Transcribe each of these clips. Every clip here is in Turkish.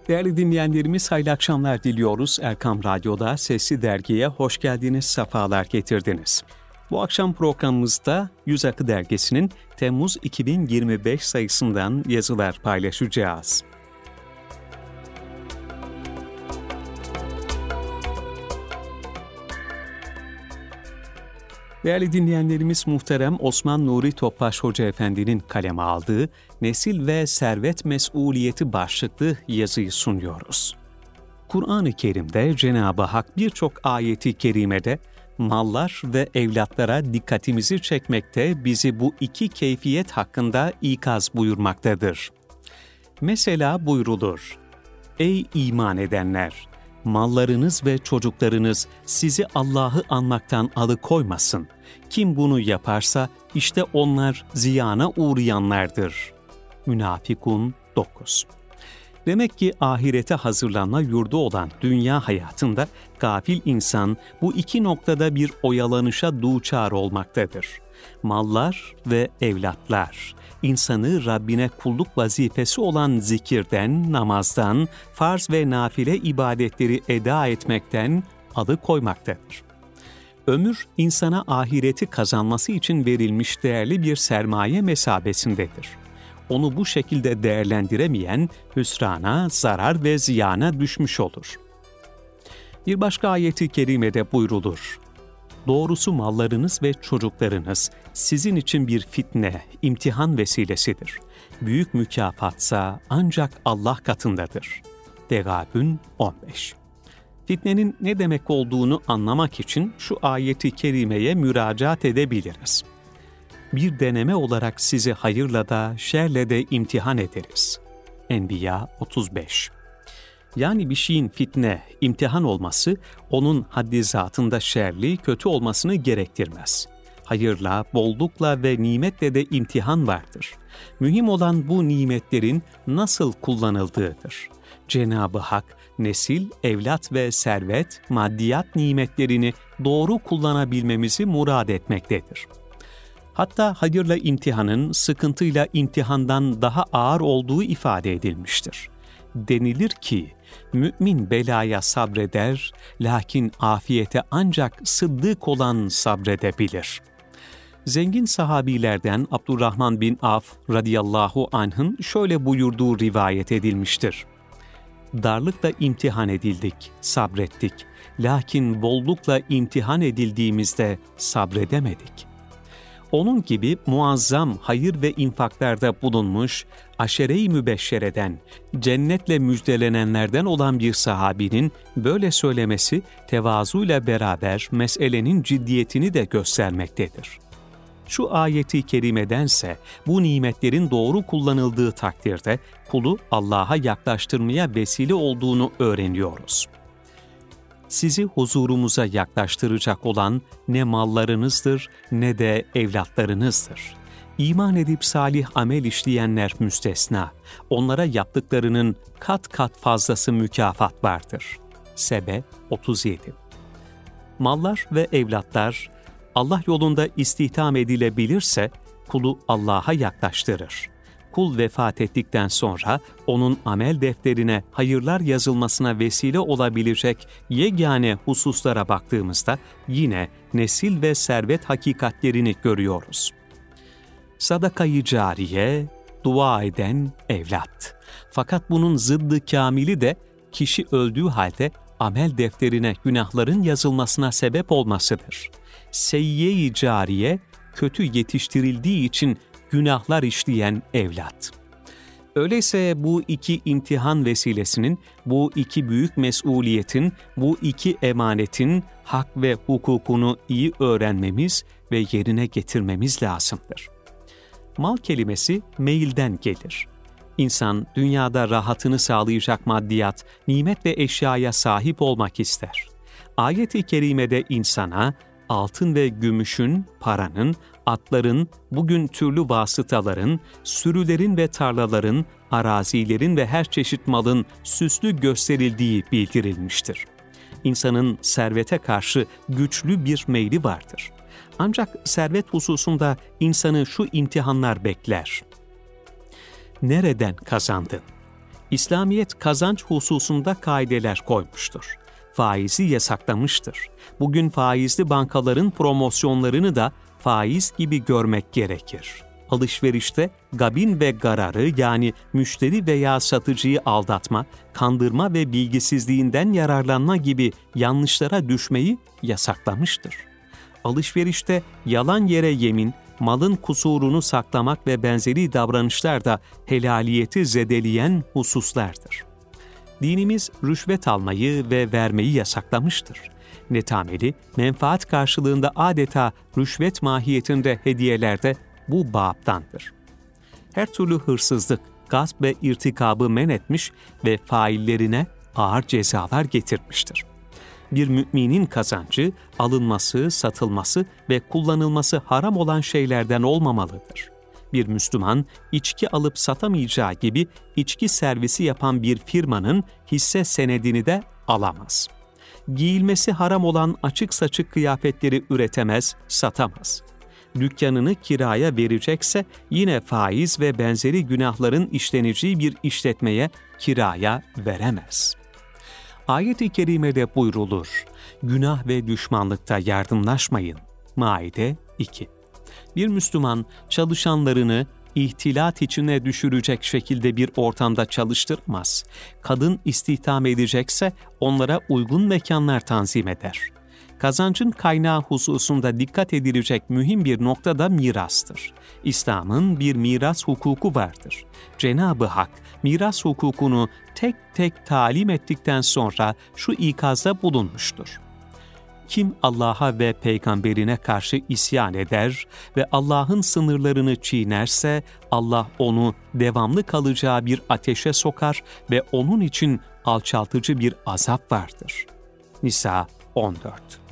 Değerli dinleyenlerimiz, hayırlı akşamlar diliyoruz. Erkam Radyo'da Sesli Dergi'ye hoş geldiniz, sefalar getirdiniz. Bu akşam programımızda Yüz Akı Dergisi'nin Temmuz 2025 sayısından yazılar paylaşacağız. Değerli dinleyenlerimiz, muhterem Osman Nuri Topbaş Hoca Efendi'nin kaleme aldığı Nesil ve Servet Mesuliyeti başlıklı yazıyı sunuyoruz. Kur'an-ı Kerim'de Cenab-ı Hak birçok ayeti kerimede mallar ve evlatlara dikkatimizi çekmekte, bizi bu iki keyfiyet hakkında ikaz buyurmaktadır. Mesela buyrulur: Ey iman edenler! Mallarınız ve çocuklarınız sizi Allah'ı anmaktan alıkoymasın. Kim bunu yaparsa işte onlar ziyana uğrayanlardır. Münafikun 9. Demek ki ahirete hazırlanma yurdu olan dünya hayatında gafil insan bu iki noktada bir oyalanışa duçar olmaktadır. Mallar ve evlatlar insanı Rabbine kulluk vazifesi olan zikirden, namazdan, farz ve nafile ibadetleri eda etmekten alıkoymaktadır. Ömür, insana ahireti kazanması için verilmiş değerli bir sermaye mesabesindedir. Onu bu şekilde değerlendiremeyen hüsrana, zarar ve ziyana düşmüş olur. Bir başka ayeti kerimede buyrulur: Doğrusu mallarınız ve çocuklarınız sizin için bir fitne, imtihan vesilesidir. Büyük mükafatsa ancak Allah katındadır. Tegâbün 15. Fitnenin ne demek olduğunu anlamak için şu ayeti kerimeye müracaat edebiliriz. Bir deneme olarak sizi hayırla da şerle de imtihan ederiz. Enbiya 35. Yani bir şeyin fitne, imtihan olması, onun haddi zatında şerli, kötü olmasını gerektirmez. Hayırla, bollukla ve nimetle de imtihan vardır. Mühim olan bu nimetlerin nasıl kullanıldığıdır. Cenab-ı Hak, nesil, evlat ve servet, maddiyat nimetlerini doğru kullanabilmemizi murad etmektedir. Hatta hayırla imtihanın sıkıntıyla imtihandan daha ağır olduğu ifade edilmiştir. Denilir ki, mümin belaya sabreder, lakin afiyete ancak sıddık olan sabredebilir. Zengin sahabilerden Abdurrahman bin Avf radıyallahu anh'ın şöyle buyurduğu rivayet edilmiştir: Darlıkla imtihan edildik, sabrettik. Lakin bollukla imtihan edildiğimizde sabredemedik. Onun gibi muazzam hayır ve infaklarda bulunmuş, aşere-i mübeşşereden, cennetle müjdelenenlerden olan bir sahabinin böyle söylemesi tevazuyla beraber meselenin ciddiyetini de göstermektedir. Şu ayeti kerimedense bu nimetlerin doğru kullanıldığı takdirde kulu Allah'a yaklaştırmaya vesile olduğunu öğreniyoruz. Sizi huzurumuza yaklaştıracak olan ne mallarınızdır ne de evlatlarınızdır. İman edip salih amel işleyenler müstesna. Onlara yaptıklarının kat kat fazlası mükafat vardır. Sebe 37. Mallar ve evlatlar Allah yolunda istihdam edilebilirse kulu Allah'a yaklaştırır. Kul vefat ettikten sonra onun amel defterine hayırlar yazılmasına vesile olabilecek yegane hususlara baktığımızda yine nesil ve servet hakikatlerini görüyoruz. Sadaka-i cariye, dua eden evlat. Fakat bunun zıddı kamili de kişi öldüğü halde amel defterine günahların yazılmasına sebep olmasıdır. Seyyiye-i cariye, kötü yetiştirildiği için günahlar işleyen evlat. Öyleyse bu iki imtihan vesilesinin, bu iki büyük mesuliyetin, bu iki emanetin hak ve hukukunu iyi öğrenmemiz ve yerine getirmemiz lazımdır. Mal kelimesi meilden gelir. İnsan dünyada rahatını sağlayacak maddiyat, nimet ve eşyaya sahip olmak ister. Ayet-i kerimede insana altın ve gümüşün, paranın, atların, bugün türlü vasıtaların, sürülerin ve tarlaların, arazilerin ve her çeşit malın süslü gösterildiği bildirilmiştir. İnsanın servete karşı güçlü bir meyli vardır. Ancak servet hususunda insanı şu imtihanlar bekler. Nereden kazandın? İslamiyet kazanç hususunda kaideler koymuştur. Faizi yasaklamıştır. Bugün faizli bankaların promosyonlarını da faiz gibi görmek gerekir. Alışverişte gabin ve gararı, yani müşteri veya satıcıyı aldatma, kandırma ve bilgisizliğinden yararlanma gibi yanlışlara düşmeyi yasaklamıştır. Alışverişte yalan yere yemin, malın kusurunu saklamak ve benzeri davranışlar da helaliyeti zedeleyen hususlardır. Dinimiz rüşvet almayı ve vermeyi yasaklamıştır. Netameli, menfaat karşılığında adeta rüşvet mahiyetinde hediyeler de bu baptandır. Her türlü hırsızlık, gasp ve irtikabı men etmiş ve faillerine ağır cezalar getirmiştir. Bir müminin kazancı, alınması, satılması ve kullanılması haram olan şeylerden olmamalıdır. Bir Müslüman, içki alıp satamayacağı gibi içki servisi yapan bir firmanın hisse senedini de alamaz. Giyilmesi haram olan açık saçık kıyafetleri üretemez, satamaz. Dükkanını kiraya verecekse yine faiz ve benzeri günahların işleneceği bir işletmeye kiraya veremez. Ayet-i kerimede buyrulur, günah ve düşmanlıkta yardımlaşmayın. Maide 2. Bir Müslüman çalışanlarını ihtilat içine düşürecek şekilde bir ortamda çalıştırmaz. Kadın istihdam edecekse onlara uygun mekanlar tanzim eder. Kazancın kaynağı hususunda dikkat edilecek mühim bir nokta da mirastır. İslam'ın bir miras hukuku vardır. Cenab-ı Hak miras hukukunu tek tek talim ettikten sonra şu ikazda bulunmuştur. Kim Allah'a ve peygamberine karşı isyan eder ve Allah'ın sınırlarını çiğnerse Allah onu devamlı kalacağı bir ateşe sokar ve onun için alçaltıcı bir azap vardır. Nisa 14.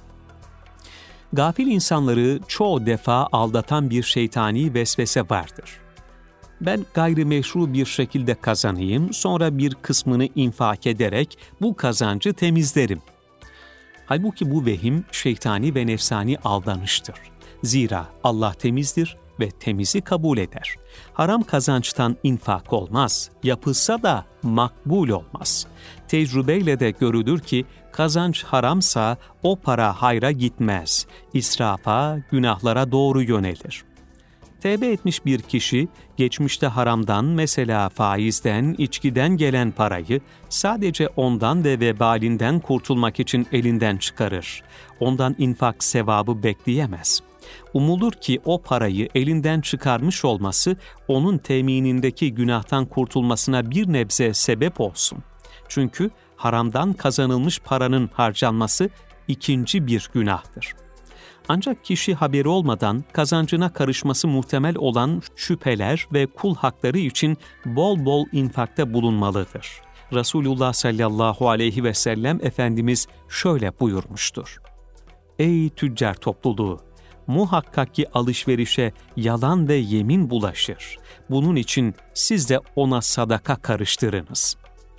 Gafil insanları çoğu defa aldatan bir şeytani vesvese vardır. Ben gayrimeşru bir şekilde kazanayım, sonra bir kısmını infak ederek bu kazancı temizlerim. Halbuki bu vehim şeytani ve nefsani aldanıştır. Zira Allah temizdir ve temizi kabul eder. Haram kazançtan infak olmaz, yapılsa da makbul olmaz. Tecrübeyle de görülür ki kazanç haramsa o para hayra gitmez, israfa, günahlara doğru yönelir. Tevbe etmiş bir kişi, geçmişte haramdan, mesela faizden, içkiden gelen parayı sadece ondan ve vebalinden kurtulmak için elinden çıkarır. Ondan infak sevabı bekleyemez. Umulur ki o parayı elinden çıkarmış olması, onun teminindeki günahtan kurtulmasına bir nebze sebep olsun. Çünkü haramdan kazanılmış paranın harcanması ikinci bir günahtır. Ancak kişi haberi olmadan kazancına karışması muhtemel olan şüpheler ve kul hakları için bol bol infakta bulunmalıdır. Resulullah sallallahu aleyhi ve sellem Efendimiz şöyle buyurmuştur. Ey tüccar topluluğu! Muhakkak ki alışverişe yalan ve yemin bulaşır. Bunun için siz de ona sadaka karıştırınız.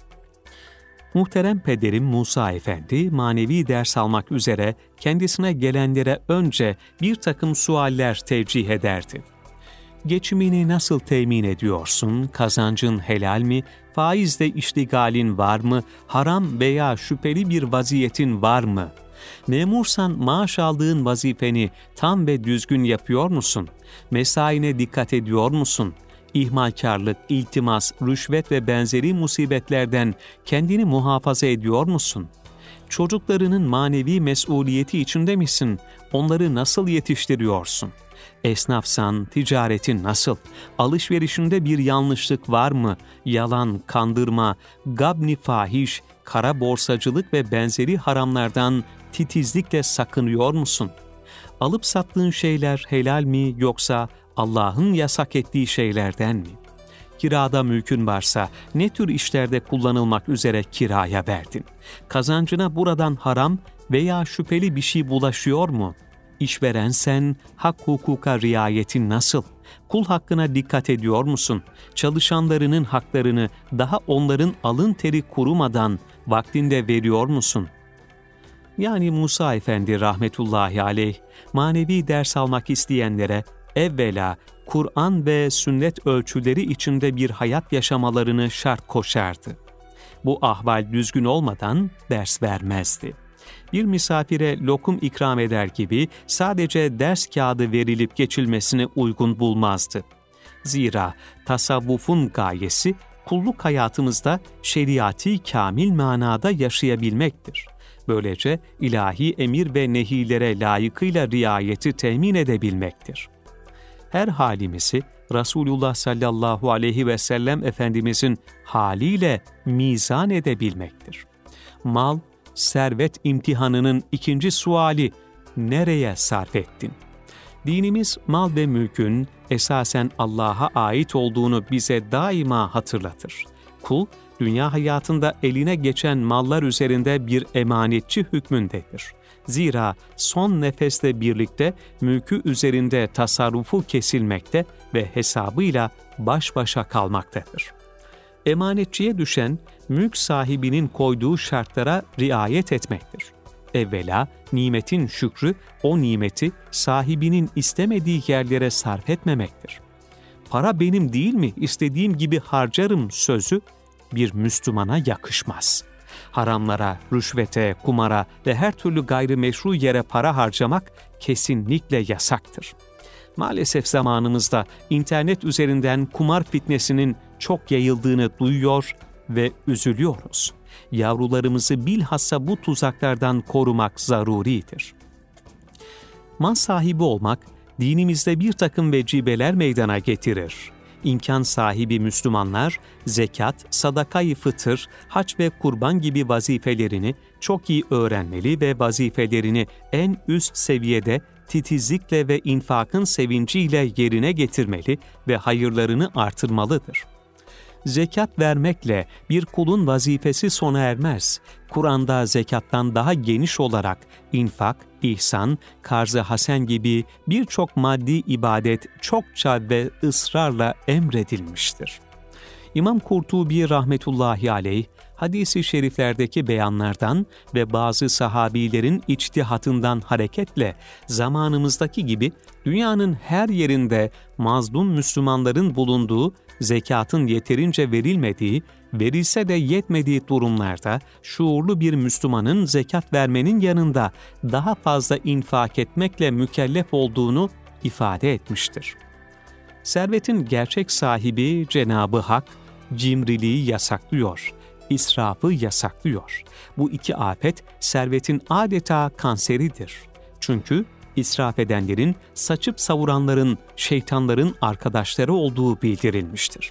Muhterem pederim Musa Efendi, manevi ders almak üzere kendisine gelenlere önce bir takım sualler tevcih ederdi. Geçimini nasıl temin ediyorsun? Kazancın helal mi? Faizle iştigalin var mı? Haram veya şüpheli bir vaziyetin var mı? Memursan maaş aldığın vazifeni tam ve düzgün yapıyor musun? Mesaine dikkat ediyor musun? İhmalkarlık, iltimas, rüşvet ve benzeri musibetlerden kendini muhafaza ediyor musun? Çocuklarının manevi mesuliyeti içinde misin? Onları nasıl yetiştiriyorsun? Esnafsan ticaretin nasıl? Alışverişinde bir yanlışlık var mı? Yalan, kandırma, gabni fahiş, kara borsacılık ve benzeri haramlardan titizlikle sakınıyor musun? Alıp sattığın şeyler helal mi yoksa Allah'ın yasak ettiği şeylerden mi? Kirada mülkün varsa ne tür işlerde kullanılmak üzere kiraya verdin? Kazancına buradan haram veya şüpheli bir şey bulaşıyor mu? İşverensen hak hukuka riayetin nasıl? Kul hakkına dikkat ediyor musun? Çalışanlarının haklarını daha onların alın teri kurumadan vaktinde veriyor musun? Yani Musa Efendi rahmetullahi aleyh, manevi ders almak isteyenlere evvela Kur'an ve sünnet ölçüleri içinde bir hayat yaşamalarını şart koşardı. Bu ahval düzgün olmadan ders vermezdi. Bir misafire lokum ikram eder gibi sadece ders kağıdı verilip geçilmesine uygun bulmazdı. Zira tasavvufun gayesi kulluk hayatımızda şeriatî kamil manada yaşayabilmektir. Böylece ilahi emir ve nehilere layıkıyla riayeti temin edebilmektir. Her halimizi Resulullah sallallahu aleyhi ve sellem Efendimizin haliyle mizan edebilmektir. Mal, servet imtihanının ikinci suali, nereye sarf ettin? Dinimiz mal ve mülkün esasen Allah'a ait olduğunu bize daima hatırlatır. Kul, dünya hayatında eline geçen mallar üzerinde bir emanetçi hükmündedir. Zira son nefesle birlikte mülkü üzerinde tasarrufu kesilmekte ve hesabıyla baş başa kalmaktadır. Emanetçiye düşen, mülk sahibinin koyduğu şartlara riayet etmektir. Evvela nimetin şükrü, o nimeti sahibinin istemediği yerlere sarf etmemektir. Para benim değil mi, istediğim gibi harcarım sözü bir Müslümana yakışmaz. Haramlara, rüşvete, kumara ve her türlü gayrimeşru yere para harcamak kesinlikle yasaktır. Maalesef zamanımızda internet üzerinden kumar fitnesinin çok yayıldığını duyuyor ve üzülüyoruz. Yavrularımızı bilhassa bu tuzaklardan korumak zaruridir. Mal sahibi olmak, dinimizde bir takım vecibeler meydana getirir. İmkan sahibi Müslümanlar, zekat, sadaka-i fıtır, hac ve kurban gibi vazifelerini çok iyi öğrenmeli ve vazifelerini en üst seviyede titizlikle ve infakın sevinciyle yerine getirmeli ve hayırlarını artırmalıdır. Zekat vermekle bir kulun vazifesi sona ermez. Kur'an'da zekattan daha geniş olarak infak, ihsan, karz-ı hasen gibi birçok maddi ibadet çokça ve ısrarla emredilmiştir. İmam Kurtubi rahmetullahi aleyh, hadis-i şeriflerdeki beyanlardan ve bazı sahabilerin içtihatından hareketle zamanımızdaki gibi dünyanın her yerinde mazlum Müslümanların bulunduğu, zekatın yeterince verilmediği, verilse de yetmediği durumlarda şuurlu bir Müslümanın zekat vermenin yanında daha fazla infak etmekle mükellef olduğunu ifade etmiştir. Servetin gerçek sahibi Cenab-ı Hak, cimriliği yasaklıyor, israfı yasaklıyor. Bu iki afet servetin adeta kanseridir. Çünkü israf edenlerin, saçıp savuranların, şeytanların arkadaşları olduğu bildirilmiştir.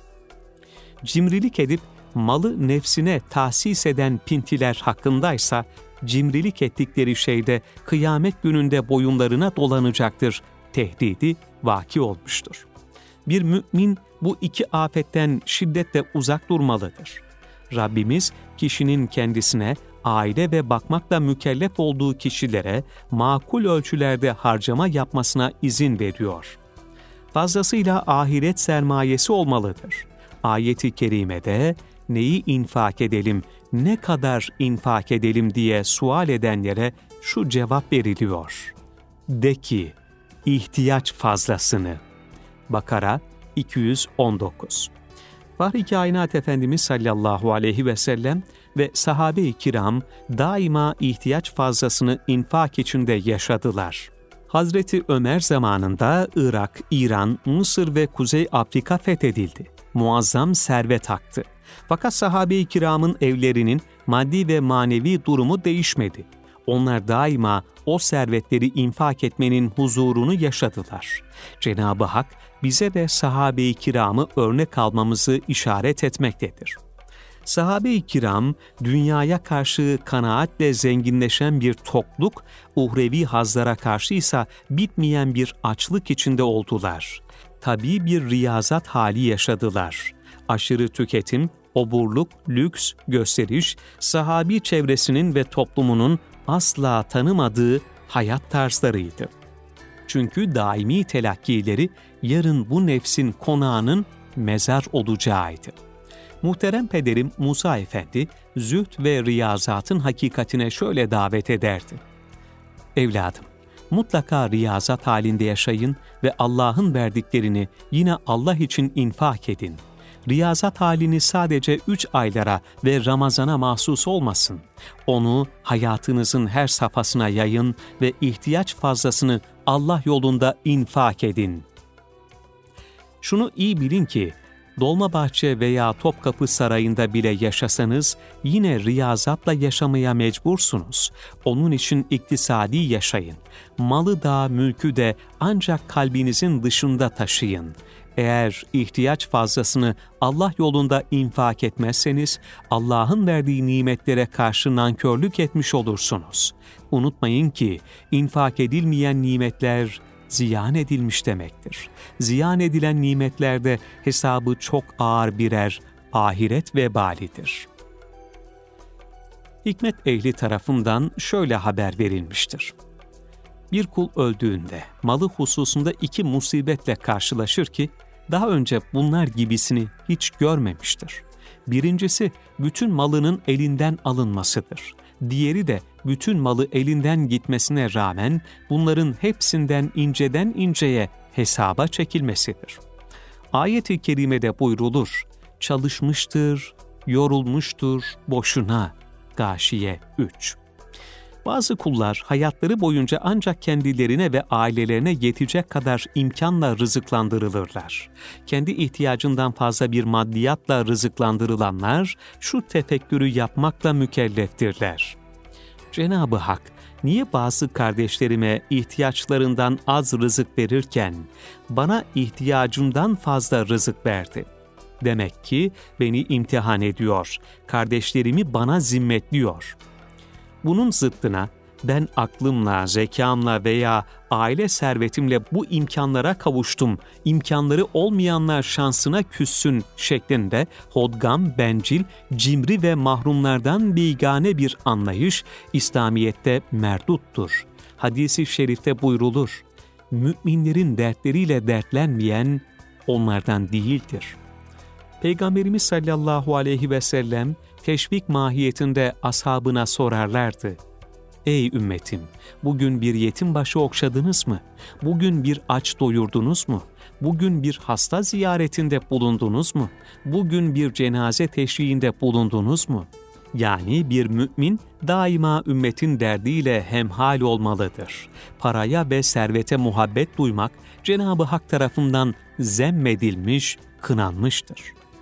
Cimrilik edip malı nefsine tahsis eden pintiler hakkındaysa, cimrilik ettikleri şeyde kıyamet gününde boyunlarına dolanacaktır tehdidi vaki olmuştur. Bir mümin bu iki afetten şiddetle uzak durmalıdır. Rabbimiz kişinin kendisine, aile ve bakmakla mükellef olduğu kişilere makul ölçülerde harcama yapmasına izin veriyor. Fazlasıyla ahiret sermayesi olmalıdır. Ayet-i kerimede neyi infak edelim, ne kadar infak edelim diye sual edenlere şu cevap veriliyor. De ki, ihtiyaç fazlasını. Bakara 219. Fahri Kainat Efendimiz sallallahu aleyhi ve sellem ve sahabe-i kiram daima ihtiyaç fazlasını infak içinde yaşadılar. Hazreti Ömer zamanında Irak, İran, Mısır ve Kuzey Afrika fethedildi. Muazzam servet aktı. Fakat sahabe-i kiramın evlerinin maddi ve manevi durumu değişmedi. Onlar daima o servetleri infak etmenin huzurunu yaşadılar. Cenab-ı Hak bize de sahabe-i kiramı örnek almamızı işaret etmektedir. Sahabe-i kiram, dünyaya karşı kanaatle zenginleşen bir tokluk, uhrevi hazlara karşıysa bitmeyen bir açlık içinde oldular. Tabii bir riyazat hali yaşadılar. Aşırı tüketim, oburluk, lüks, gösteriş, sahabi çevresinin ve toplumunun asla tanımadığı hayat tarzlarıydı. Çünkü daimi telakkileri yarın bu nefsin konağının mezar olacağıydı. Muhterem pederim Musa Efendi, zühd ve riyazatın hakikatine şöyle davet ederdi. Evladım, mutlaka riyazat halinde yaşayın ve Allah'ın verdiklerini yine Allah için infak edin. riyazat halini sadece 3 aylara ve Ramazan'a mahsus olmasın. Onu hayatınızın her safhasına yayın ve ihtiyaç fazlasını Allah yolunda infak edin. Şunu iyi bilin ki, Dolmabahçe veya Topkapı Sarayı'nda bile yaşasanız yine riyazatla yaşamaya mecbursunuz. Onun için iktisadi yaşayın. Malı da mülkü de ancak kalbinizin dışında taşıyın. Eğer ihtiyaç fazlasını Allah yolunda infak etmezseniz Allah'ın verdiği nimetlere karşı nankörlük etmiş olursunuz. Unutmayın ki infak edilmeyen nimetler ziyan edilmiş demektir. Ziyan edilen nimetlerde hesabı çok ağır birer ahiret vebalidir. Hikmet ehli tarafından şöyle haber verilmiştir. Bir kul öldüğünde malı hususunda 2 musibetle karşılaşır ki daha önce bunlar gibisini hiç görmemiştir. Birincisi bütün malının elinden alınmasıdır. Diğeri de bütün malı elinden gitmesine rağmen bunların hepsinden inceden inceye hesaba çekilmesidir. Ayet-i kerimede buyrulur, çalışmıştır, yorulmuştur boşuna. Gâşiye 3. Bazı kullar hayatları boyunca ancak kendilerine ve ailelerine yetecek kadar imkanla rızıklandırılırlar. Kendi ihtiyacından fazla bir maddiyatla rızıklandırılanlar şu tefekkürü yapmakla mükelleftirler. Cenab-ı Hak niye bazı kardeşlerime ihtiyaçlarından az rızık verirken bana ihtiyacımdan fazla rızık verdi? Demek ki beni imtihan ediyor, kardeşlerimi bana zimmetliyor. Bunun zıttına ben aklımla, zekamla veya aile servetimle bu imkanlara kavuştum, imkanları olmayanlar şansına küssün şeklinde hodgam, bencil, cimri ve mahrumlardan bigane bir anlayış İslamiyet'te merduttur. Hadis-i şerifte buyrulur, müminlerin dertleriyle dertlenmeyen onlardan değildir. Peygamberimiz sallallahu aleyhi ve sellem teşvik mahiyetinde ashabına sorarlardı. Ey ümmetim, bugün bir yetim başı okşadınız mı? Bugün bir aç doyurdunuz mu? Bugün bir hasta ziyaretinde bulundunuz mu? Bugün bir cenaze teşriğinde bulundunuz mu? Yani bir mümin daima ümmetin derdiyle hemhal olmalıdır. Paraya ve servete muhabbet duymak Cenab-ı Hak tarafından zemmedilmiş, kınanmıştır.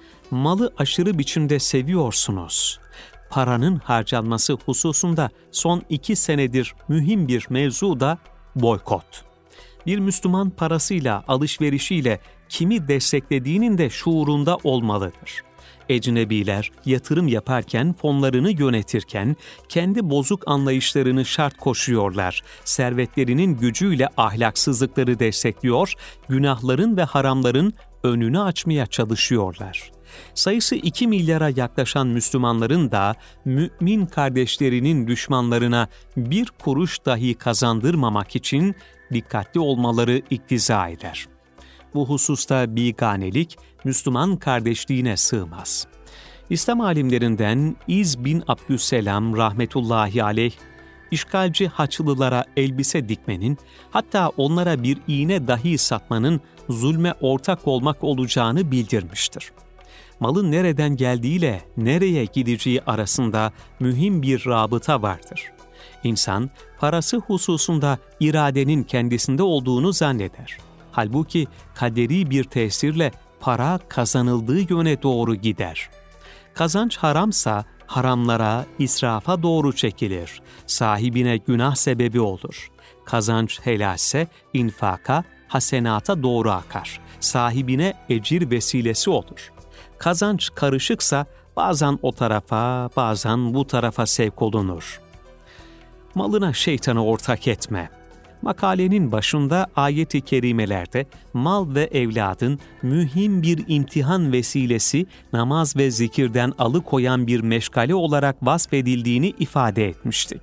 Malı aşırı biçimde seviyorsunuz. Paranın harcanması hususunda son 2 senedir mühim bir mevzu da boykot. Bir Müslüman parasıyla, alışverişiyle kimi desteklediğinin de şuurunda olmalıdır. Ecnebiler yatırım yaparken, fonlarını yönetirken kendi bozuk anlayışlarını şart koşuyorlar. Servetlerinin gücüyle ahlaksızlıkları destekliyor, günahların ve haramların önünü açmaya çalışıyorlar. Sayısı 2 milyara yaklaşan Müslümanların da mümin kardeşlerinin düşmanlarına bir kuruş dahi kazandırmamak için dikkatli olmaları iktiza eder. Bu hususta biganelik Müslüman kardeşliğine sığmaz. İslam alimlerinden İz bin Abdüsselam rahmetullahi aleyh, işgalci Haçlılara elbise dikmenin, hatta onlara bir iğne dahi satmanın zulme ortak olmak olacağını bildirmiştir. Malın nereden geldiğiyle nereye gideceği arasında mühim bir rabıta vardır. İnsan parası hususunda iradenin kendisinde olduğunu zanneder. Halbuki kaderi bir tesirle para kazanıldığı yöne doğru gider. Kazanç haramsa haramlara, israfa doğru çekilir. Sahibine günah sebebi olur. Kazanç helalse infaka, hasenata doğru akar. Sahibine ecir vesilesi olur. Kazanç karışıksa bazen o tarafa, bazen bu tarafa sevk olunur. Malına şeytanı ortak etme. Makalenin başında ayet-i kerimelerde mal ve evladın mühim bir imtihan vesilesi, namaz ve zikirden alıkoyan bir meşgale olarak vasfedildiğini ifade etmiştik.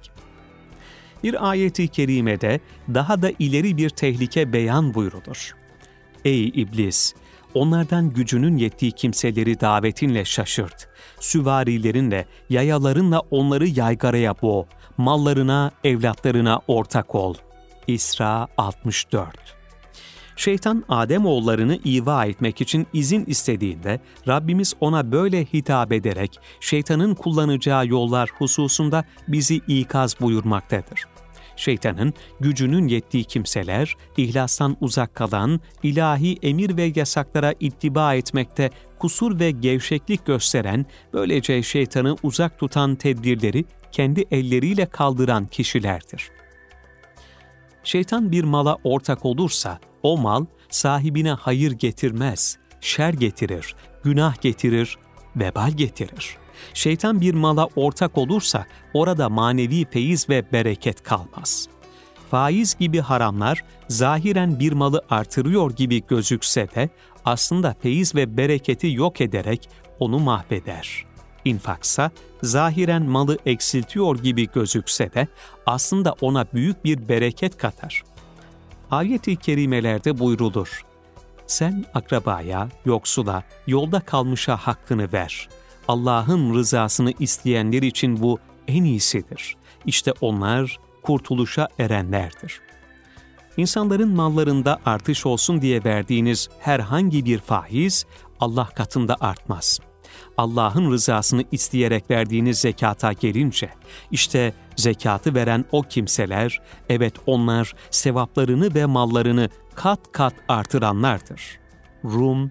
Bir ayet-i kerimede daha da ileri bir tehlike beyan buyrulur. Ey iblis! Onlardan gücünün yettiği kimseleri davetinle şaşırt. Süvarilerinle, yayalarınla onları yaygaraya boğ. Mallarına, evlatlarına ortak ol. İsra 64. Şeytan Ademoğullarını iva etmek için izin istediğinde Rabbimiz ona böyle hitap ederek şeytanın kullanacağı yollar hususunda bizi ikaz buyurmaktadır. Şeytanın gücünün yettiği kimseler, ihlastan uzak kalan, ilahi emir ve yasaklara ittiba etmekte kusur ve gevşeklik gösteren, böylece şeytanı uzak tutan tedbirleri kendi elleriyle kaldıran kişilerdir. Şeytan bir mala ortak olursa, o mal sahibine hayır getirmez, şer getirir, günah getirir, vebal getirir. Şeytan bir mala ortak olursa orada manevi feyiz ve bereket kalmaz. Faiz gibi haramlar zahiren bir malı artırıyor gibi gözükse de aslında feyiz ve bereketi yok ederek onu mahveder. İnfaksa zahiren malı eksiltiyor gibi gözükse de aslında ona büyük bir bereket katar. Ayet-i kerimelerde buyrulur: "Sen akrabaya, yoksula, yolda kalmışa hakkını ver. Allah'ın rızasını isteyenler için bu en iyisidir. İşte onlar kurtuluşa erenlerdir." İnsanların mallarında artış olsun diye verdiğiniz herhangi bir faiz Allah katında artmaz. Allah'ın rızasını isteyerek verdiğiniz zekata gelince, işte zekatı veren o kimseler, evet onlar sevaplarını ve mallarını kat kat artıranlardır. Rum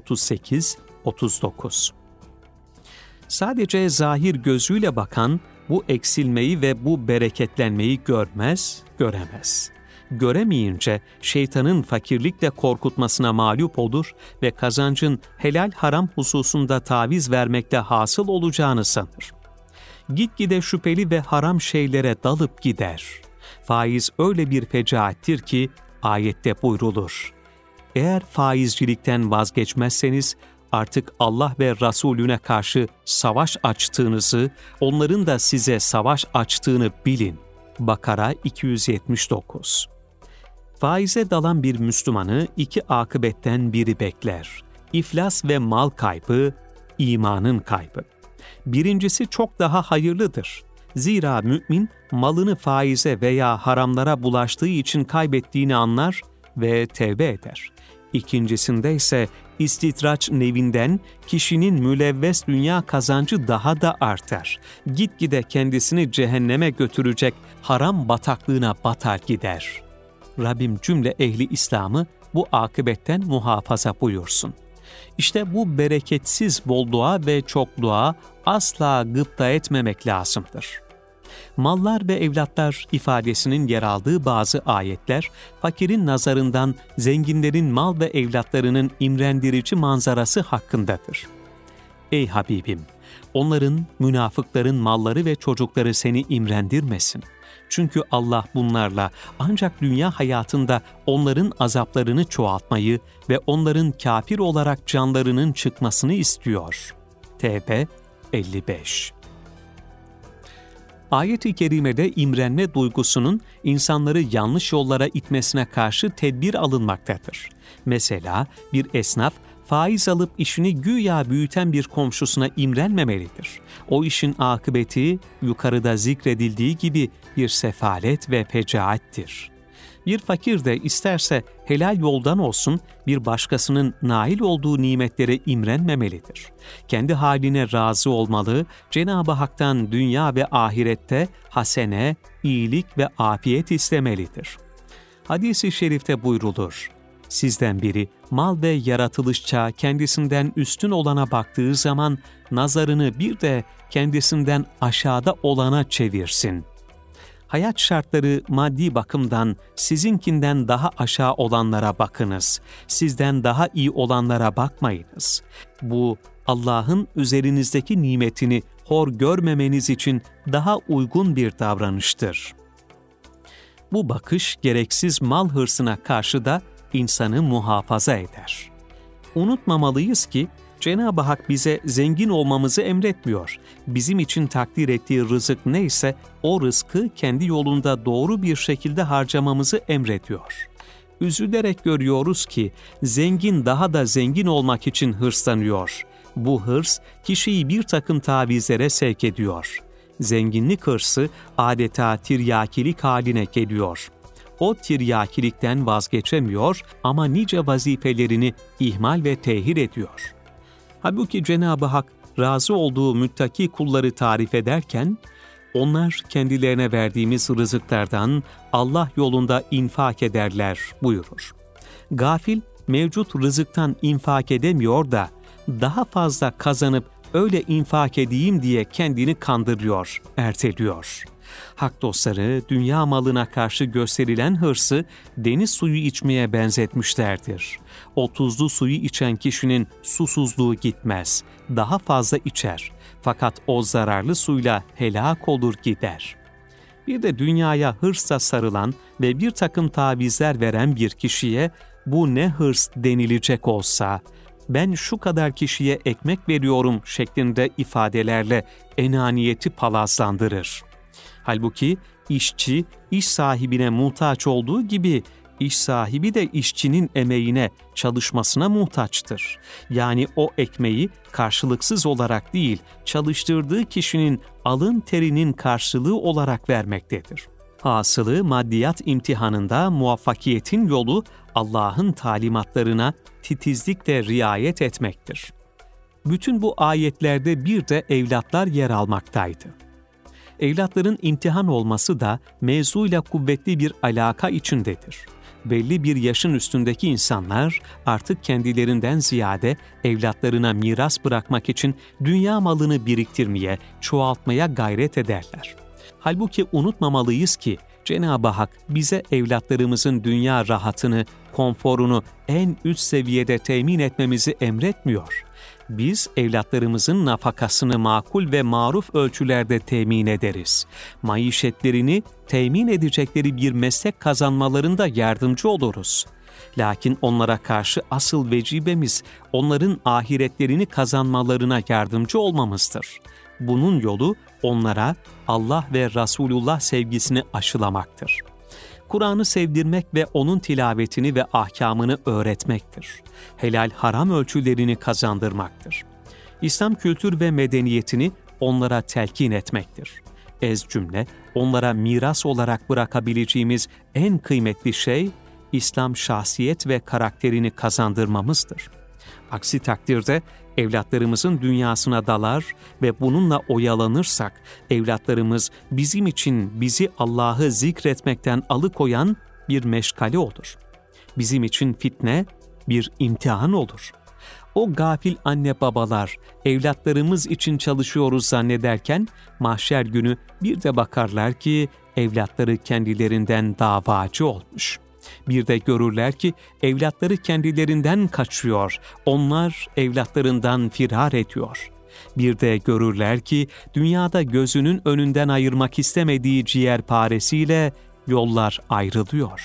38-39. Sadece zahir gözüyle bakan bu eksilmeyi ve bu bereketlenmeyi göremez. Göremeyince şeytanın fakirlikle korkutmasına mağlup olur ve kazancın helal haram hususunda taviz vermekte hasıl olacağını sanır. Gitgide şüpheli ve haram şeylere dalıp gider. Faiz öyle bir fecaattir ki ayette buyrulur: "Eğer faizcilikten vazgeçmezseniz artık Allah ve Resulüne karşı savaş açtığınızı, onların da size savaş açtığını bilin." Bakara 279. Faize dalan bir Müslümanı iki akıbetten biri bekler: İflas ve mal kaybı, imanın kaybı. Birincisi çok daha hayırlıdır. Zira mümin malını faize veya haramlara bulaştığı için kaybettiğini anlar ve tevbe eder. İkincisinde ise istitraç nevinden kişinin mülevves dünya kazancı daha da artar. Gitgide kendisini cehenneme götürecek haram bataklığına batar gider. Rabbim cümle ehli İslam'ı bu akıbetten muhafaza buyursun. İşte bu bereketsiz bolluğa ve çokluğa asla gıpta etmemek lazımdır. Mallar ve evlatlar ifadesinin yer aldığı bazı ayetler, fakirin nazarından zenginlerin mal ve evlatlarının imrendirici manzarası hakkındadır. Ey Habibim! Onların, münafıkların malları ve çocukları seni imrendirmesin. Çünkü Allah bunlarla ancak dünya hayatında onların azaplarını çoğaltmayı ve onların kafir olarak canlarının çıkmasını istiyor. Tevbe 55. Ayet-i kerimede imrenme duygusunun insanları yanlış yollara itmesine karşı tedbir alınmaktadır. Mesela bir esnaf faiz alıp işini güya büyüten bir komşusuna imrenmemelidir. O işin akıbeti yukarıda zikredildiği gibi bir sefalet ve fecaattir. Bir fakir de isterse helal yoldan olsun bir başkasının nail olduğu nimetlere imrenmemelidir. Kendi haline razı olmalı, Cenab-ı Hak'tan dünya ve ahirette hasene, iyilik ve afiyet istemelidir. Hadis-i şerifte buyrulur: "Sizden biri mal ve yaratılışça kendisinden üstün olana baktığı zaman nazarını bir de kendisinden aşağıda olana çevirsin." Hayat şartları maddi bakımdan sizinkinden daha aşağı olanlara bakınız. Sizden daha iyi olanlara bakmayınız. Bu Allah'ın üzerinizdeki nimetini hor görmemeniz için daha uygun bir davranıştır. Bu bakış gereksiz mal hırsına karşı da insanı muhafaza eder. Unutmamalıyız ki Cenab-ı Hak bize zengin olmamızı emretmiyor. Bizim için takdir ettiği rızık neyse o rızkı kendi yolunda doğru bir şekilde harcamamızı emrediyor. Üzülerek görüyoruz ki zengin daha da zengin olmak için hırslanıyor. Bu hırs kişiyi bir takım tavizlere sevk ediyor. Zenginlik hırsı adeta tiryakilik haline geliyor. o tiryakilikten vazgeçemiyor ama nice vazifelerini ihmal ve tehir ediyor. Halbuki Cenab-ı Hak razı olduğu müttaki kulları tarif ederken, onlar kendilerine verdiğimiz rızıklardan Allah yolunda infak ederler buyurur. Gafil, mevcut rızıktan infak edemiyor da, daha fazla kazanıp öyle infak edeyim diye kendini kandırıyor, erteliyor. Hak dostları, dünya malına karşı gösterilen hırsı deniz suyu içmeye benzetmişlerdir. O tuzlu suyu içen kişinin susuzluğu gitmez, daha fazla içer. Fakat o zararlı suyla helak olur gider. Bir de dünyaya hırsla sarılan ve bir takım tavizler veren bir kişiye bu ne hırs denilecek olsa, ben şu kadar kişiye ekmek veriyorum şeklinde ifadelerle enaniyeti palazlandırır. Halbuki işçi, iş sahibine muhtaç olduğu gibi, iş sahibi de işçinin emeğine, çalışmasına muhtaçtır. Yani o ekmeği karşılıksız olarak değil, çalıştırdığı kişinin alın terinin karşılığı olarak vermektedir. Hasılı maddiyat imtihanında muvaffakiyetin yolu Allah'ın talimatlarına titizlikle riayet etmektir. Bütün bu ayetlerde bir de evlatlar yer almaktaydı. Evlatların imtihan olması da mevzuyla kuvvetli bir alaka içindedir. Belli bir yaşın üstündeki insanlar artık kendilerinden ziyade evlatlarına miras bırakmak için dünya malını biriktirmeye, çoğaltmaya gayret ederler. Halbuki unutmamalıyız ki Cenab-ı Hak bize evlatlarımızın dünya rahatını, konforunu en üst seviyede temin etmemizi emretmiyor. Biz evlatlarımızın nafakasını makul ve maruf ölçülerde temin ederiz. Maişetlerini temin edecekleri bir meslek kazanmalarında yardımcı oluruz. Lakin onlara karşı asıl vecibemiz onların ahiretlerini kazanmalarına yardımcı olmamızdır. Bunun yolu onlara Allah ve Resulullah sevgisini aşılamaktır. Kur'an'ı sevdirmek ve onun tilavetini ve ahkamını öğretmektir. Helal haram ölçülerini kazandırmaktır. İslam kültür ve medeniyetini onlara telkin etmektir. Ez cümle, onlara miras olarak bırakabileceğimiz en kıymetli şey, İslam şahsiyet ve karakterini kazandırmamızdır. Aksi takdirde evlatlarımızın dünyasına dalar ve bununla oyalanırsak, evlatlarımız bizim için bizi Allah'ı zikretmekten alıkoyan bir meşgale olur. Bizim için fitne, bir imtihan olur. O gafil anne babalar, evlatlarımız için çalışıyoruz zannederken, mahşer günü bir de bakarlar ki evlatları kendilerinden davacı olmuş. Bir de görürler ki evlatları kendilerinden kaçıyor, onlar evlatlarından firar ediyor. Bir de görürler ki dünyada gözünün önünden ayırmak istemediği ciğerparesiyle yollar ayrılıyor.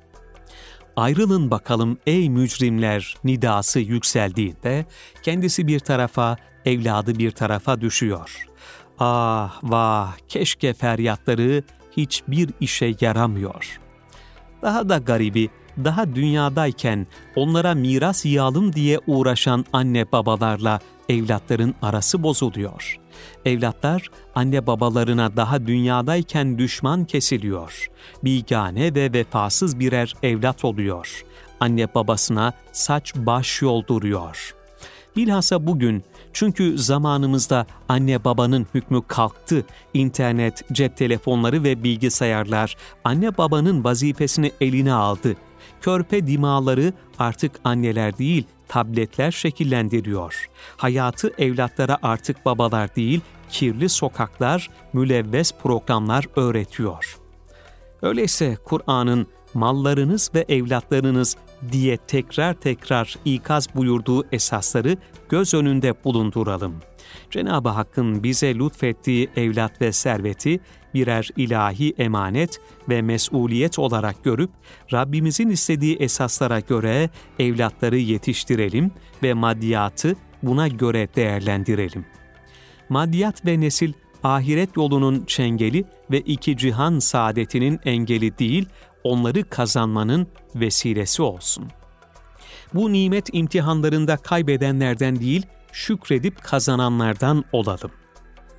Ayrılın bakalım ey mücrimler nidası yükseldiğinde kendisi bir tarafa, evladı bir tarafa düşüyor. Ah vah, keşke feryatları hiçbir işe yaramıyor. Daha da garibi, daha dünyadayken onlara miras yığalım diye uğraşan anne babalarla evlatların arası bozuluyor. Evlatlar anne babalarına daha dünyadayken düşman kesiliyor. Bigane ve vefasız birer evlat oluyor. Anne babasına saç baş yolduruyor. Bilhassa bugün, çünkü zamanımızda anne babanın hükmü kalktı. İnternet, cep telefonları ve bilgisayarlar anne babanın vazifesini eline aldı. Körpe dimağları artık anneler değil, tabletler şekillendiriyor. Hayatı evlatlara artık babalar değil, kirli sokaklar, mülevves programlar öğretiyor. Öyleyse Kur'an'ın mallarınız ve evlatlarınız diye tekrar tekrar ikaz buyurduğu esasları göz önünde bulunduralım. Cenab-ı Hakk'ın bize lütfettiği evlat ve serveti birer ilahi emanet ve mesuliyet olarak görüp Rabbimizin istediği esaslara göre evlatları yetiştirelim ve maddiyatı buna göre değerlendirelim. Maddiyat ve nesil ahiret yolunun çengeli ve iki cihan saadetinin engeli değil, onları kazanmanın vesilesi olsun. Bu nimet imtihanlarında kaybedenlerden değil, şükredip kazananlardan olalım.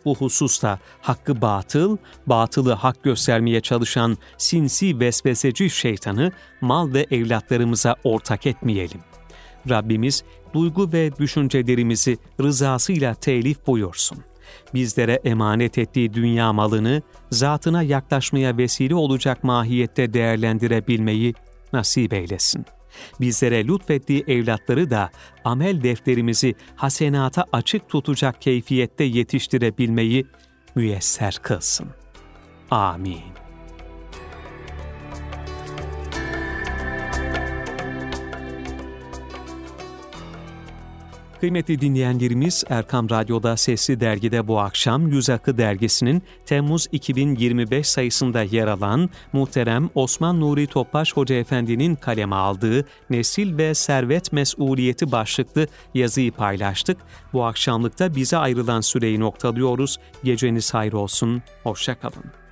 bu hususta hakkı batıl, batılı hak göstermeye çalışan sinsi vesveseci şeytanı mal ve evlatlarımıza ortak etmeyelim. Rabbimiz duygu ve düşüncelerimizi rızasıyla telif buyursun. Bizlere emanet ettiği dünya malını zatına yaklaşmaya vesile olacak mahiyette değerlendirebilmeyi nasip eylesin. Bizlere lütfettiği evlatları da amel defterimizi hasenata açık tutacak keyfiyette yetiştirebilmeyi müyesser kılsın. Amin. Kıymetli dinleyenlerimiz, Erkam Radyo'da Sesli Dergi'de bu akşam Yüz Akı Dergisi'nin Temmuz 2025 sayısında yer alan muhterem Osman Nuri Topbaş Hoca Efendi'nin kaleme aldığı Nesil ve Servet Mesuliyeti başlıklı yazıyı paylaştık. Bu akşamlıkta bize ayrılan süreyi noktalıyoruz. Geceniz hayır olsun, hoşça kalın.